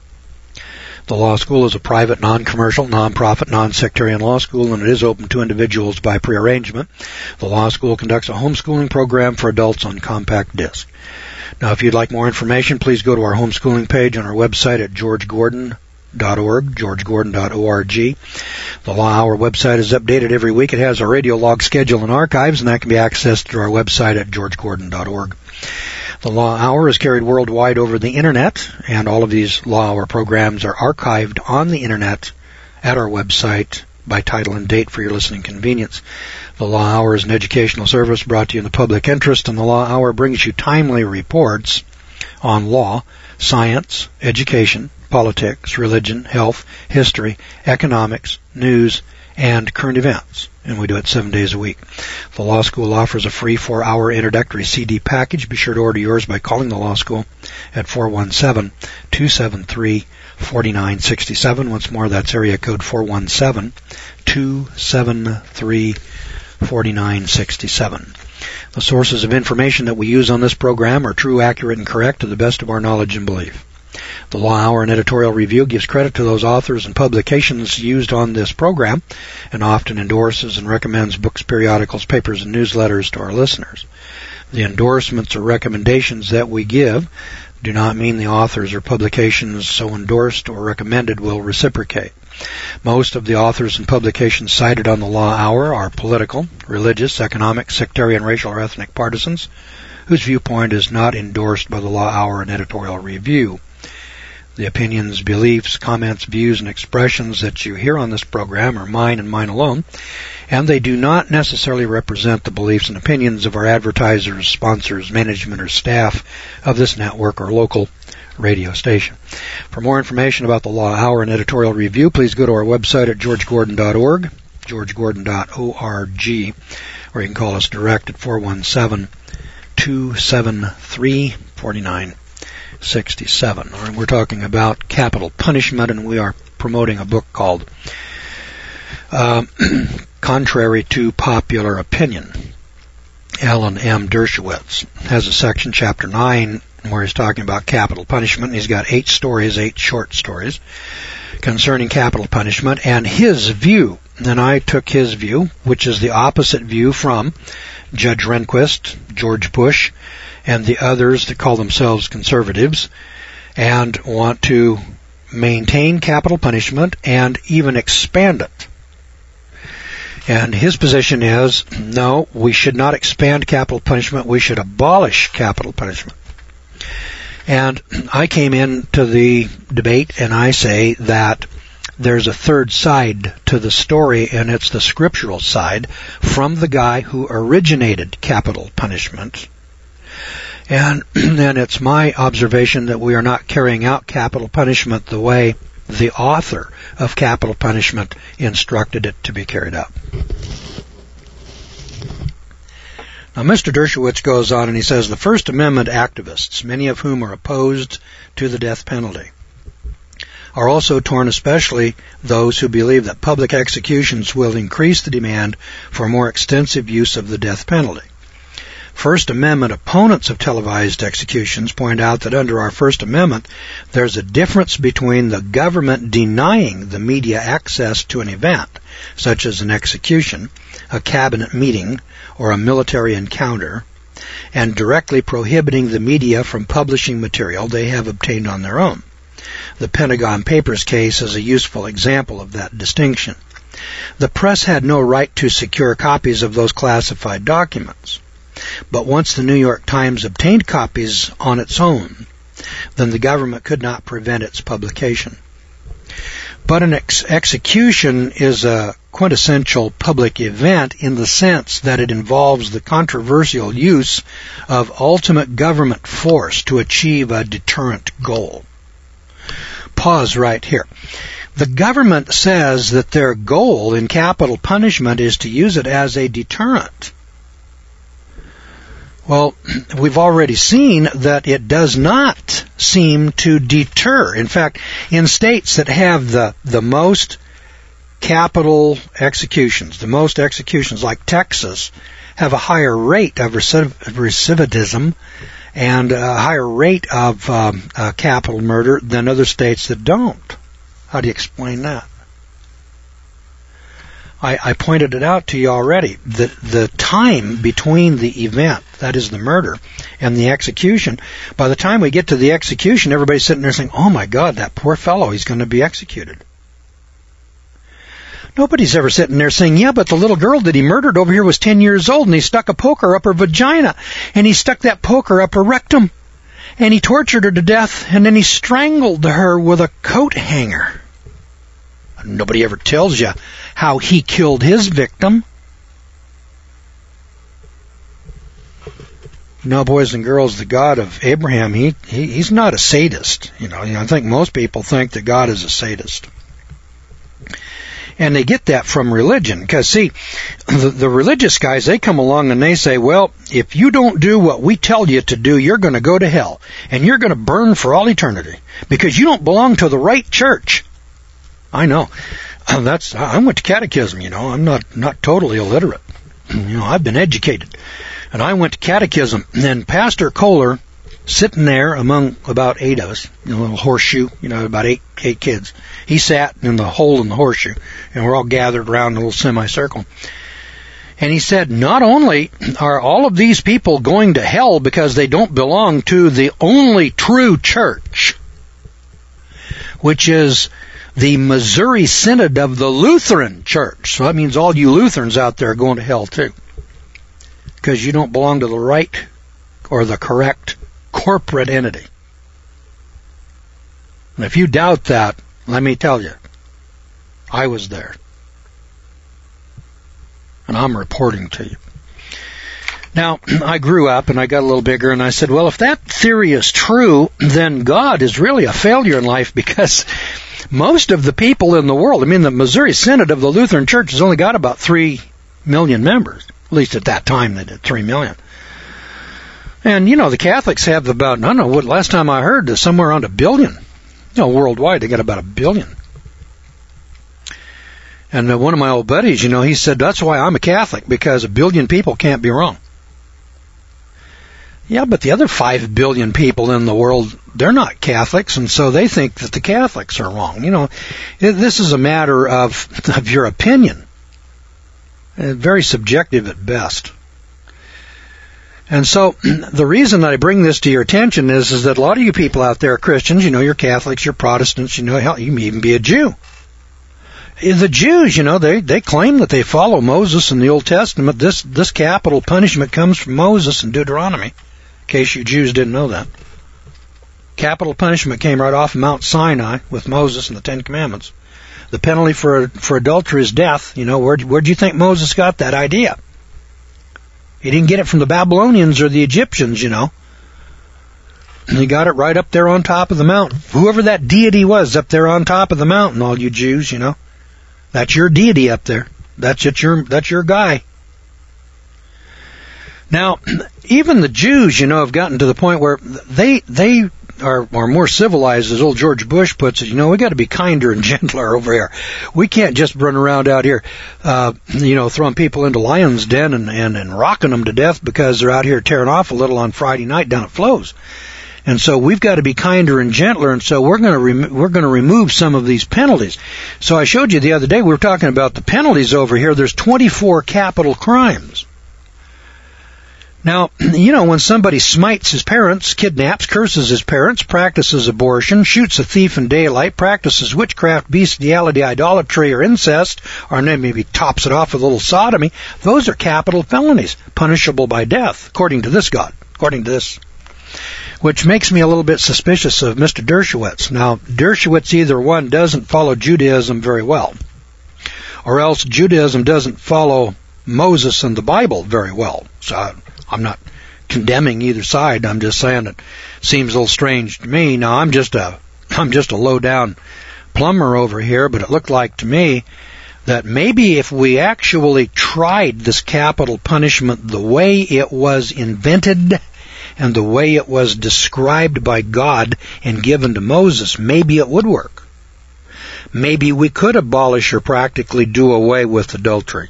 The law school is a private, non-commercial, non-profit, non-sectarian law school, and it is open to individuals by prearrangement. The law school conducts a homeschooling program for adults on compact disc. Now, if you'd like more information, please go to our homeschooling page on our website at george gordon dot org, george gordon dot org. The Law Hour website is updated every week. It has a radio log schedule and archives, and that can be accessed through our website at george gordon dot org. The Law Hour is carried worldwide over the Internet, and all of these Law Hour programs are archived on the Internet at our website by title and date for your listening convenience. The Law Hour is an educational service brought to you in the public interest, and the Law Hour brings you timely reports on law, science, education, politics, religion, health, history, economics, news, and current events. And we do it seven days a week. The Law School offers a free four-hour introductory C D package. Be sure to order yours by calling the Law School at four one seven, two seven three, four nine six seven. Once more, that's area code four one seven, two seven three, four nine six seven. The sources of information that we use on this program are true, accurate, and correct to the best of our knowledge and belief. The Law Hour and Editorial Review gives credit to those authors and publications used on this program and often endorses and recommends books, periodicals, papers, and newsletters to our listeners. The endorsements or recommendations that we give do not mean the authors or publications so endorsed or recommended will reciprocate. Most of the authors and publications cited on the Law Hour are political, religious, economic, sectarian, racial, or ethnic partisans whose viewpoint is not endorsed by the Law Hour and Editorial Review. The opinions, beliefs, comments, views, and expressions that you hear on this program are mine and mine alone, and they do not necessarily represent the beliefs and opinions of our advertisers, sponsors, management, or staff of this network or local radio station. For more information about the Law Hour and Editorial Review, please go to our website at george gordon dot org, george gordon dot org, or you can call us direct at four one seven, two seven three, four nine sixty-seven. All right, we're talking about capital punishment, and we are promoting a book called uh, Contrary to Popular Opinion. Alan M. Dershowitz has a section, chapter nine, where he's talking about capital punishment. He's got eight stories, eight short stories concerning capital punishment and his view. And I took his view, which is the opposite view from Judge Rehnquist, George Bush, and the others that call themselves conservatives and want to maintain capital punishment and even expand it. And his position is, no, we should not expand capital punishment, we should abolish capital punishment. And I came into the debate and I say that there's a third side to the story, and it's the scriptural side from the guy who originated capital punishment. And then it's my observation that we are not carrying out capital punishment the way the author of capital punishment instructed it to be carried out. Now, Mister Dershowitz goes on and he says, the First Amendment activists, many of whom are opposed to the death penalty, are also torn, especially those who believe that public executions will increase the demand for more extensive use of the death penalty. First Amendment opponents of televised executions point out that under our First Amendment, there's a difference between the government denying the media access to an event, such as an execution, a cabinet meeting, or a military encounter, and directly prohibiting the media from publishing material they have obtained on their own. The Pentagon Papers case is a useful example of that distinction. The press had no right to secure copies of those classified documents. But once the New York Times obtained copies on its own, then the government could not prevent its publication. But an ex- execution is a quintessential public event in the sense that it involves the controversial use of ultimate government force to achieve a deterrent goal. Pause right here. The government says that their goal in capital punishment is to use it as a deterrent. Well, we've already seen that it does not seem to deter. In fact, in states that have the, the most capital executions, the most executions like Texas, have a higher rate of recidivism and a higher rate of um, uh, capital murder than other states that don't. How do you explain that? I, I pointed it out to you already. The, the time between the event, that is the murder, and the execution, by the time we get to the execution, everybody's sitting there saying, oh my God, that poor fellow, he's going to be executed. Nobody's ever sitting there saying, yeah, but the little girl that he murdered over here was ten years old, and he stuck a poker up her vagina, and he stuck that poker up her rectum, and he tortured her to death, and then he strangled her with a coat hanger. Nobody ever tells you how he killed his victim. You know, boys and girls, the God of Abraham, he, he he's not a sadist. You know, you know, I think most people think that God is a sadist. And they get that from religion. Because, see, the, the religious guys, they come along and they say, well, if you don't do what we tell you to do, you're going to go to hell. And you're going to burn for all eternity. Because you don't belong to the right church. I know. That's, I went to catechism, you know. I'm not, not totally illiterate. You know, I've been educated. And I went to catechism. And then Pastor Kohler, sitting there among about eight of us, in a little horseshoe, you know, about eight, eight kids. He sat in the hole in the horseshoe, and we're all gathered around in a little semicircle. And he said, not only are all of these people going to hell because they don't belong to the only true church, which is the Missouri Synod of the Lutheran Church. So that means all you Lutherans out there are going to hell too. Because you don't belong to the right or the correct corporate entity. And if you doubt that, let me tell you, I was there. And I'm reporting to you. Now, I grew up and I got a little bigger and I said, well, if that theory is true, then God is really a failure in life because most of the people in the world, I mean, the Missouri Synod of the Lutheran Church has only got about three million members. At least at that time they did, three million. And, you know, the Catholics have about, I don't know, what last time I heard, somewhere around a billion. You know, worldwide they got about a billion. And uh, one of my old buddies, you know, he said, that's why I'm a Catholic, because a billion people can't be wrong. Yeah, but the other five billion people in the world, they're not Catholics, and so they think that the Catholics are wrong. You know, this is a matter of, of your opinion. Uh, very subjective at best. And so the reason that I bring this to your attention is, is that a lot of you people out there are Christians. You know, you're Catholics, you're Protestants, you know, hell, you may even be a Jew. The Jews, you know, they, they claim that they follow Moses in the Old Testament. This, this capital punishment comes from Moses in Deuteronomy, in case you Jews didn't know that. Capital punishment came right off Mount Sinai with Moses and the Ten Commandments. The penalty for, for adultery is death. You know, where, where'd you think Moses got that idea? He didn't get it from the Babylonians or the Egyptians, you know. He got it right up there on top of the mountain. Whoever that deity was up there on top of the mountain, all you Jews, you know. That's your deity up there. That's your, that's your guy. Now, even the Jews, you know, have gotten to the point where they they are, are more civilized, as old George Bush puts it. You know, we got to be kinder and gentler over here. We can't just run around out here, uh, you know, throwing people into lion's den and, and, and rocking them to death because they're out here tearing off a little on Friday night down at Flo's. And so we've got to be kinder and gentler, and so we're going to rem- we're going to remove some of these penalties. So I showed you the other day, we were talking about the penalties over here. There's twenty-four capital crimes. Now, you know, when somebody smites his parents, kidnaps, curses his parents, practices abortion, shoots a thief in daylight, practices witchcraft, bestiality, idolatry, or incest, or maybe tops it off with a little sodomy, those are capital felonies, punishable by death, according to this God, according to this. Which makes me a little bit suspicious of Mister Dershowitz. Now, Dershowitz, either one, doesn't follow Judaism very well, or else Judaism doesn't follow Moses and the Bible very well. So I'm not condemning either side. I'm just saying it seems a little strange to me. Now, I'm just a I'm just a low-down plumber over here, but it looked like to me that maybe if we actually tried this capital punishment the way it was invented and the way it was described by God and given to Moses, maybe it would work. Maybe we could abolish or practically do away with adultery.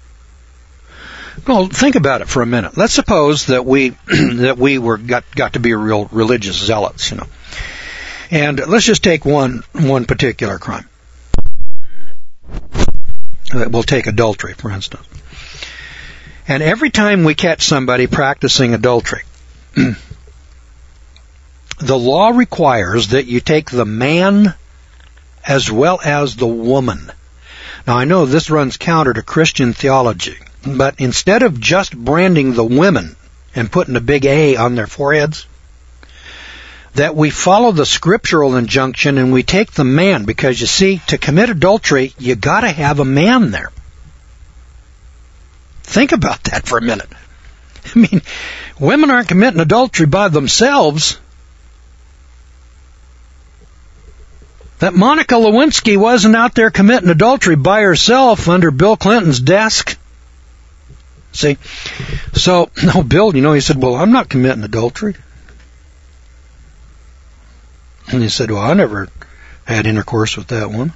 Well, think about it for a minute. Let's suppose that we that we were got got to be real religious zealots, you know. And let's just take one one particular crime. We'll take adultery, for instance. And every time we catch somebody practicing adultery, the law requires that you take the man as well as the woman. Now, I know this runs counter to Christian theology, but instead of just branding the women and putting a big A on their foreheads, that we follow the scriptural injunction and we take the man, because you see, to commit adultery, you got to have a man there. Think about that for a minute. I mean, women aren't committing adultery by themselves. That Monica Lewinsky wasn't out there committing adultery by herself under Bill Clinton's desk. See? So, no, Bill, you know, he said, well, I'm not committing adultery. And he said, well, I never had intercourse with that one.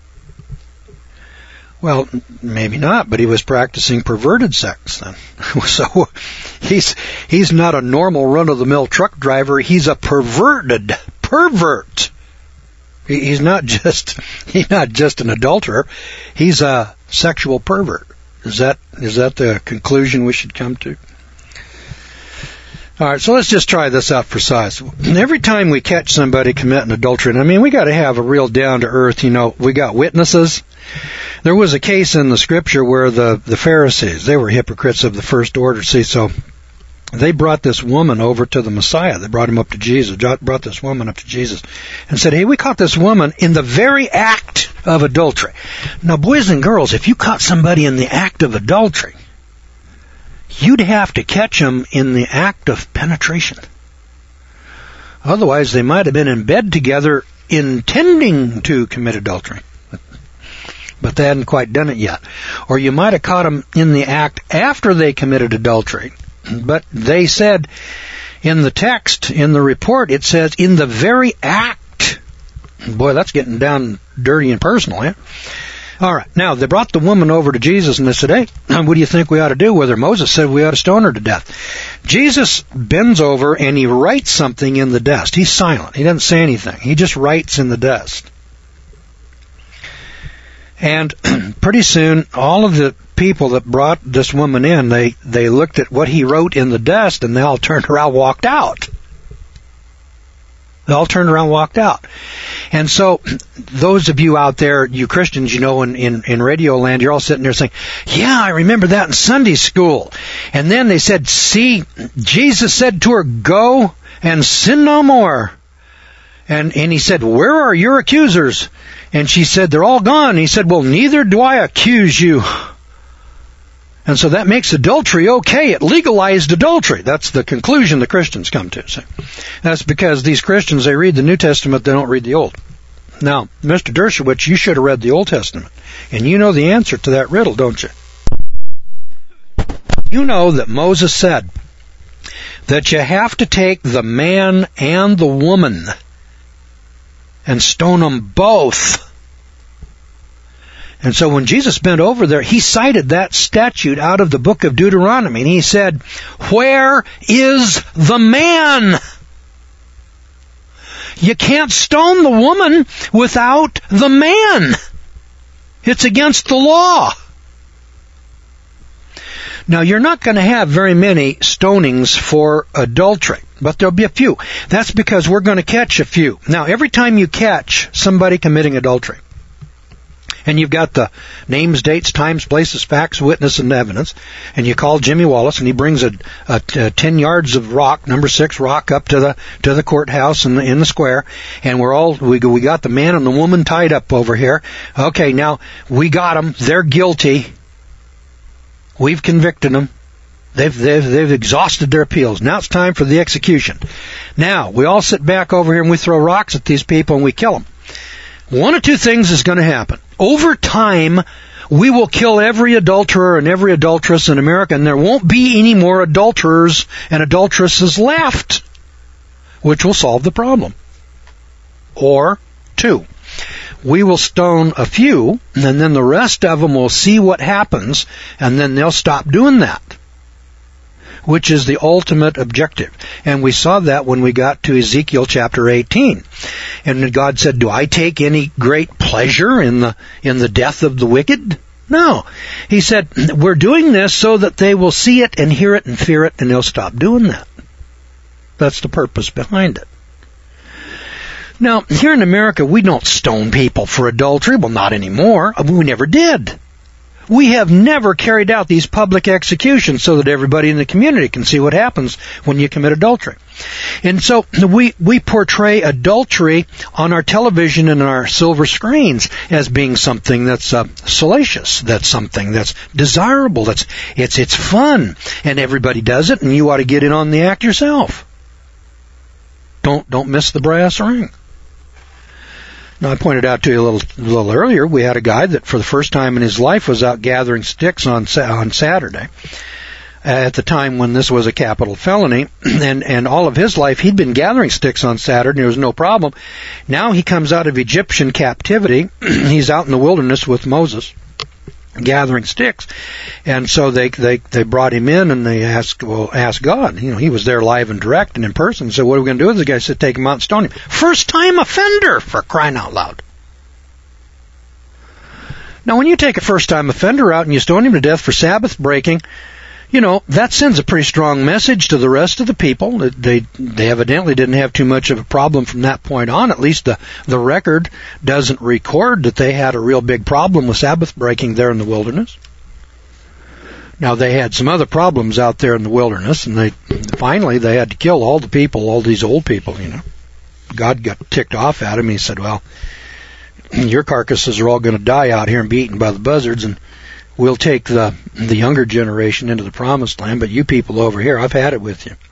Well, maybe not, but he was practicing perverted sex then. So he's he's not a normal run-of-the-mill truck driver. He's a perverted pervert. He's not just he's not just an adulterer. He's a sexual pervert. Is that is that the conclusion we should come to? All right, so let's just try this out for size. Every time we catch somebody committing adultery, and I mean, we got to have a real down-to-earth, you know, we got witnesses. There was a case in the Scripture where the, the Pharisees, they were hypocrites of the first order. See, so they brought this woman over to the Messiah. They brought him up to Jesus, brought this woman up to Jesus, and said, hey, we caught this woman in the very act of adultery. Now, boys and girls, if you caught somebody in the act of adultery, you'd have to catch them in the act of penetration. Otherwise, they might have been in bed together intending to commit adultery, but they hadn't quite done it yet. Or you might have caught them in the act after they committed adultery, but they said in the text, in the report, it says in the very act. Boy, that's getting down dirty and personal, eh? All right. Now, they brought the woman over to Jesus and they said, hey, what do you think we ought to do with her? Moses said we ought to stone her to death. Jesus bends over and he writes something in the dust. He's silent. He doesn't say anything. He just writes in the dust. And pretty soon, all of the people that brought this woman in, they, they looked at what he wrote in the dust and they all turned around and walked out. They all turned around and walked out. And so, those of you out there, you Christians, you know, in, in, in radio land, you're all sitting there saying, yeah, I remember that in Sunday school. And then they said, see, Jesus said to her, go and sin no more. And, and he said, where are your accusers? And she said, they're all gone. And he said, well, neither do I accuse you. And so that makes adultery okay. It legalized adultery. That's the conclusion the Christians come to. So that's because these Christians, they read the New Testament, they don't read the Old. Now, Mister Dershowitz, you should have read the Old Testament. And you know the answer to that riddle, don't you? You know that Moses said that you have to take the man and the woman and stone them both. And so when Jesus bent over there, he cited that statute out of the book of Deuteronomy. And he said, where is the man? You can't stone the woman without the man. It's against the law. Now, you're not going to have very many stonings for adultery, but there'll be a few. That's because we're going to catch a few. Now, every time you catch somebody committing adultery, and you've got the names, dates, times, places, facts, witness, and evidence, and you call Jimmy Wallace, and he brings a, a, a ten yards of rock, number six rock, up to the to the courthouse in the in the square, and we're all we we got the man and the woman tied up over here. Okay, now we got them. They're guilty. We've convicted them. They've they've they've exhausted their appeals. Now it's time for the execution. Now we all sit back over here and we throw rocks at these people and we kill them. One of two things is going to happen. Over time, we will kill every adulterer and every adulteress in America, and there won't be any more adulterers and adulteresses left, which will solve the problem. Or, two, we will stone a few, and then the rest of them will see what happens, and then they'll stop doing that, which is the ultimate objective. And we saw that when we got to Ezekiel chapter eighteen. And God said, do I take any great pleasure in the in the death of the wicked? No. He said, we're doing this so that they will see it and hear it and fear it, and they'll stop doing that. That's the purpose behind it. Now, here in America, we don't stone people for adultery. Well, not anymore. We never did. We have never carried out these public executions so that everybody in the community can see what happens when you commit adultery. And so we, we portray adultery on our television and our silver screens as being something that's uh, salacious, that's something that's desirable, that's it's it's fun, and everybody does it, and you ought to get in on the act yourself. Don't don't miss the brass ring. Now, I pointed out to you a little, a little earlier, we had a guy that for the first time in his life was out gathering sticks on on Saturday, at the time when this was a capital felony, and, and all of his life he'd been gathering sticks on Saturday, and there was no problem. Now he comes out of Egyptian captivity, he's out in the wilderness with Moses, gathering sticks, and so they they they brought him in and they asked well asked God, you know, he was there live and direct and in person. So what are we going to do with the guy? Said take him out and stone him. First time offender, for crying out loud. Now, when you take a first time offender out and you stone him to death for Sabbath breaking, you know, that sends a pretty strong message to the rest of the people. They they evidently didn't have too much of a problem from that point on. At least the, the record doesn't record that they had a real big problem with Sabbath breaking there in the wilderness. Now, they had some other problems out there in the wilderness, and they finally they had to kill all the people, all these old people, you know. God got ticked off at him. He said, well, your carcasses are all going to die out here and be eaten by the buzzards, and we'll take the the younger generation into the promised land, but you people over here, I've had it with you.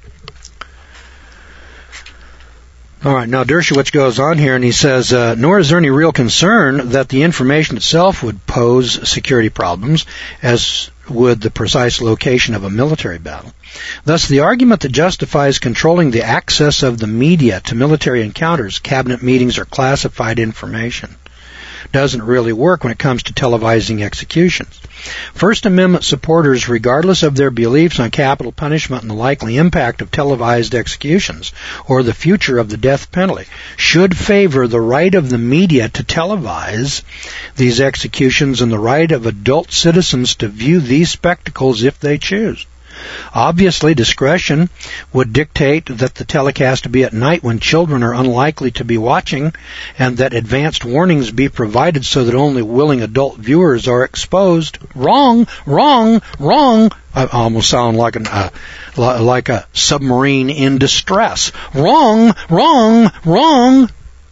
All right, now Dershowitz goes on here and he says, uh, nor is there any real concern that the information itself would pose security problems, as would the precise location of a military battle. Thus, the argument that justifies controlling the access of the media to military encounters, cabinet meetings, or classified information doesn't really work when it comes to televising executions. First Amendment supporters, regardless of their beliefs on capital punishment and the likely impact of televised executions or the future of the death penalty, should favor the right of the media to televise these executions and the right of adult citizens to view these spectacles if they choose. Obviously, discretion would dictate that the telecast be at night when children are unlikely to be watching, and that advanced warnings be provided so that only willing adult viewers are exposed. Wrong, wrong, wrong. I almost sound like an uh, like a submarine in distress. Wrong, wrong, wrong.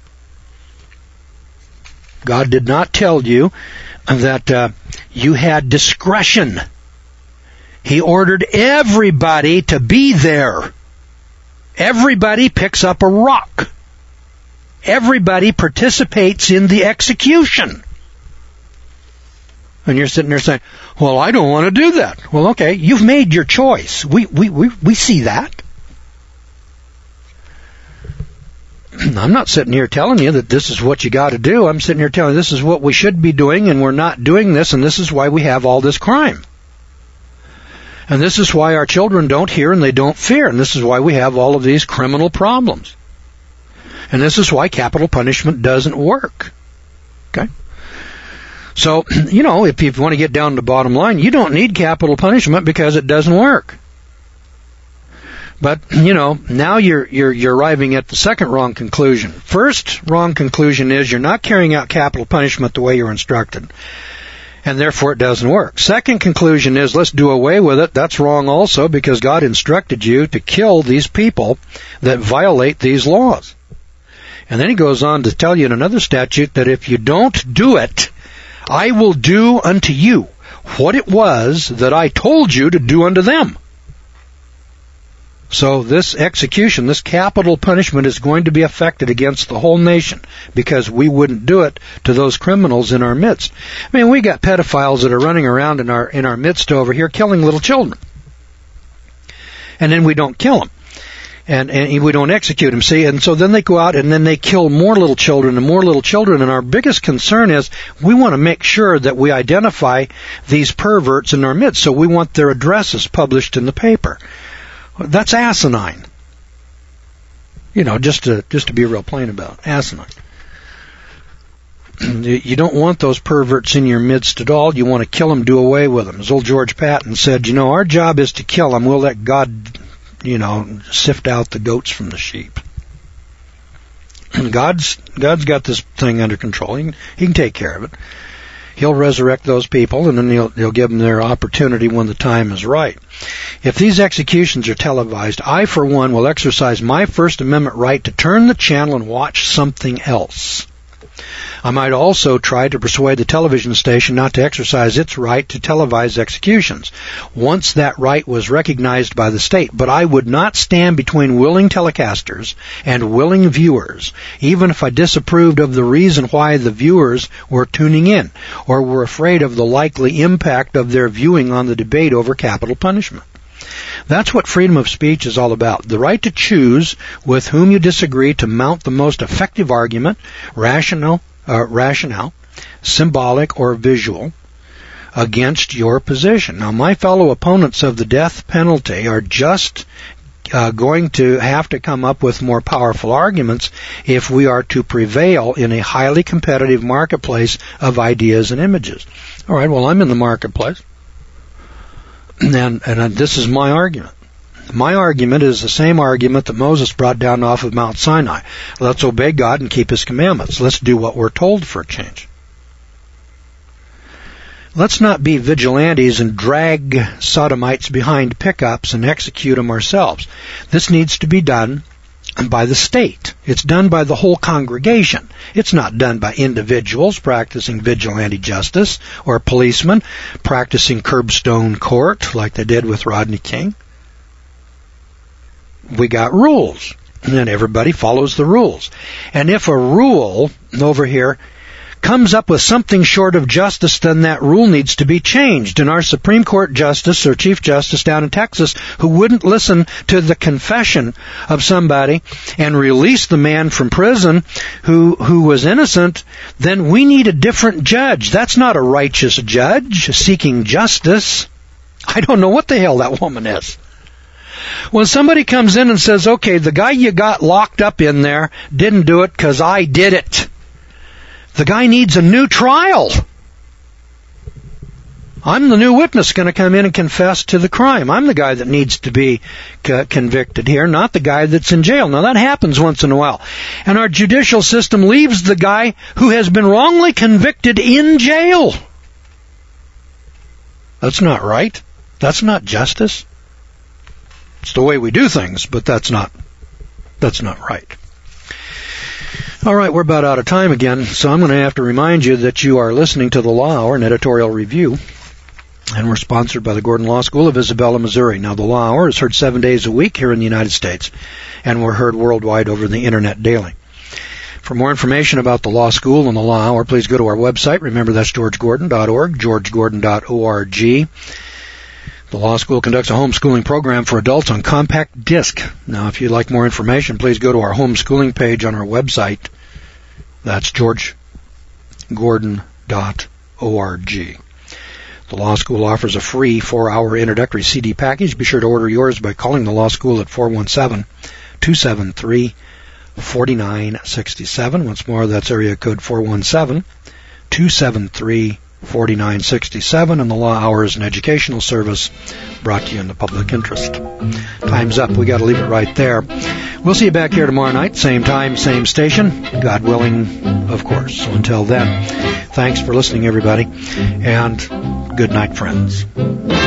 God did not tell you that uh, you had discretion. He ordered everybody to be there. Everybody picks up a rock. Everybody participates in the execution. And you're sitting there saying, well, I don't want to do that. Well, okay, you've made your choice. We we we, we see that. I'm not sitting here telling you that this is what you got to do. I'm sitting here telling you this is what we should be doing, and we're not doing this, and this is why we have all this crime. And this is why our children don't hear and they don't fear. And this is why we have all of these criminal problems. And this is why capital punishment doesn't work. Okay? So, you know, if you want to get down to the bottom line, you don't need capital punishment because it doesn't work. But, you know, now you're you're you're arriving at the second wrong conclusion. First wrong conclusion is you're not carrying out capital punishment the way you're instructed, and therefore it doesn't work. Second conclusion is let's do away with it. That's wrong also, because God instructed you to kill these people that violate these laws. And then he goes on to tell you in another statute that if you don't do it, I will do unto you what it was that I told you to do unto them. So this execution, this capital punishment is going to be affected against the whole nation because we wouldn't do it to those criminals in our midst. I mean, we got pedophiles that are running around in our in our midst over here killing little children. And then we don't kill them. And, and we don't execute them, see? And so then they go out and then they kill more little children and more little children. And our biggest concern is we want to make sure that we identify these perverts in our midst. So we want their addresses published in the paper. That's asinine. You know, just to just to be real plain about it. Asinine. You don't want those perverts in your midst at all. You want to kill them, do away with them. As old George Patton said, you know, our job is to kill them. We'll let God, you know, sift out the goats from the sheep. And God's God's got this thing under control. He can, he can take care of it. He'll resurrect those people, and then he'll, he'll give them their opportunity when the time is right. If these executions are televised, I, for one, will exercise my First Amendment right to turn the channel and watch something else. I might also try to persuade the television station not to exercise its right to televise executions, once that right was recognized by the state. But I would not stand between willing telecasters and willing viewers, even if I disapproved of the reason why the viewers were tuning in, or were afraid of the likely impact of their viewing on the debate over capital punishment. That's what freedom of speech is all about. The right to choose with whom you disagree to mount the most effective argument, rational, uh, rationale, symbolic, or visual, against your position. Now, my fellow opponents of the death penalty are just uh, going to have to come up with more powerful arguments if we are to prevail in a highly competitive marketplace of ideas and images. All right, well, I'm in the marketplace. And, and this is my argument. My argument is the same argument that Moses brought down off of Mount Sinai. Let's obey God and keep His commandments. Let's do what we're told for a change. Let's not be vigilantes and drag sodomites behind pickups and execute them ourselves. This needs to be done by the state. It's done by the whole congregation. It's not done by individuals practicing vigilante justice or policemen practicing curbstone court like they did with Rodney King. We got rules, and then everybody follows the rules. And if a rule over here comes up with something short of justice, then that rule needs to be changed. And our Supreme Court Justice or Chief Justice down in Texas, who wouldn't listen to the confession of somebody and release the man from prison who who was innocent, then we need a different judge. That's not a righteous judge seeking justice. I don't know what the hell that woman is. When somebody comes in and says, okay, the guy you got locked up in there didn't do it because I did it. The guy needs a new trial. I'm the new witness going to come in and confess to the crime. I'm the guy that needs to be c- convicted here, not the guy that's in jail. Now, that happens once in a while. And our judicial system leaves the guy who has been wrongly convicted in jail. That's not right. That's not justice. It's the way we do things, but that's not, that's not right. All right, we're about out of time again, so I'm going to have to remind you that you are listening to the Law Hour, an editorial review, and we're sponsored by the Gordon Law School of Isabella, Missouri. Now, the Law Hour is heard seven days a week here in the United States, and we're heard worldwide over the Internet daily. For more information about the Law School and the Law Hour, please go to our website. Remember, that's george gordon dot org, george gordon dot org. The Law School conducts a homeschooling program for adults on compact disc. Now, if you'd like more information, please go to our homeschooling page on our website. That's george gordon dot org. The Law School offers a free four-hour introductory C D package. Be sure to order yours by calling the Law School at four one seven, two seven three, four nine six seven. Once more, that's area code four one seven, two seven three, four nine six seven, and the Law Hour is an educational service brought to you in the public interest. Time's up. We got to leave it right there. We'll see you back here tomorrow night, same time, same station, God willing, of course. So until then, thanks for listening, everybody, and good night, friends.